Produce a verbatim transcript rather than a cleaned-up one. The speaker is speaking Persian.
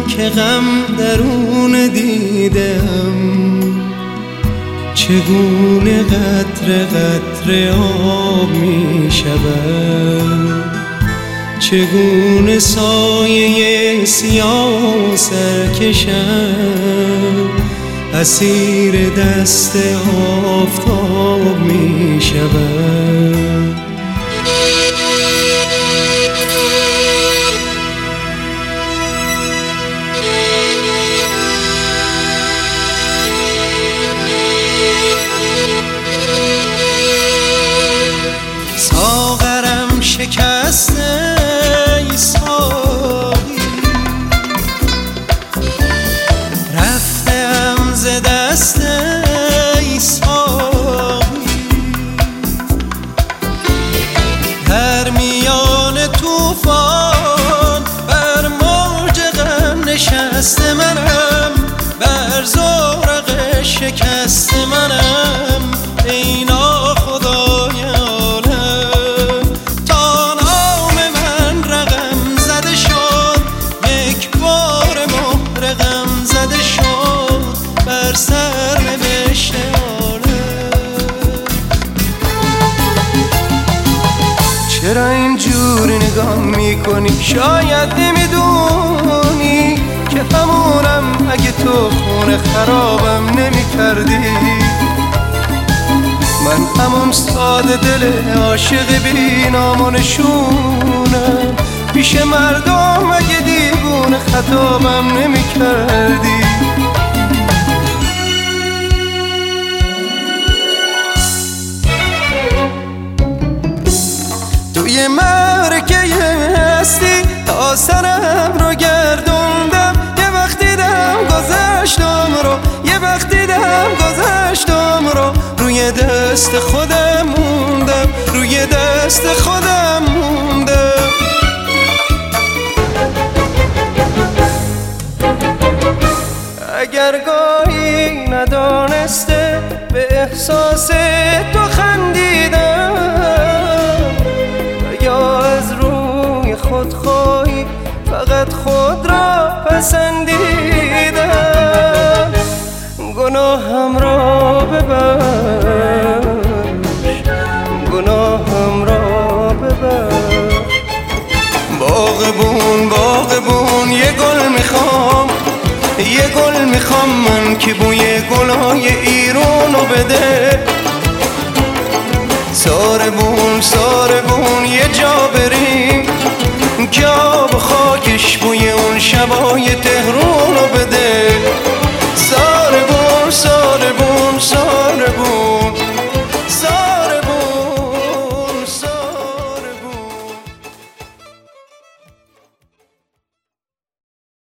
که غم درون دیدم، چگونه قطره قطره آب می شود، چگونه سایه سیاه سرکشم اسیر دست آفتاب می شود. ساغرم شکسته ای ساقی، رفتم ز دست ای ساقی، در میان طوفان بر موج غم نشسته منم، بر زورق شکست منم ای ناخدای عالم. تا نام من رقم زده شد، یک بار مهر غم زده شد بر سرنوشت عالم. چرا اینجوری نگاه میکنی؟ شاید نمیدونی که همونم اگه تو خونه خرابم نمیکردی. من همون ساده دل عاشق بی نام و نشونم، پیش مردم اگه دیوونه خطابم نمی کردی. توی مرکه هستی تا سرم رو گردوندم، یه وقت دیدم گذشتم رو، یه وقت دیدم گذشتم رو، روی دست خودم موندم، روی دست خودم موندم. اگر گاهی ندانسته به احساس تو خندیدم، یا از روی خودخواهی فقط خود را پسندیدم، گناهم را ببخش، گناهم را ببخش. باغبون باغبون یه گل میخوام، یه گل میخوام من که بوی گلای ایرونو بده. ساربون ساربون یه جا بری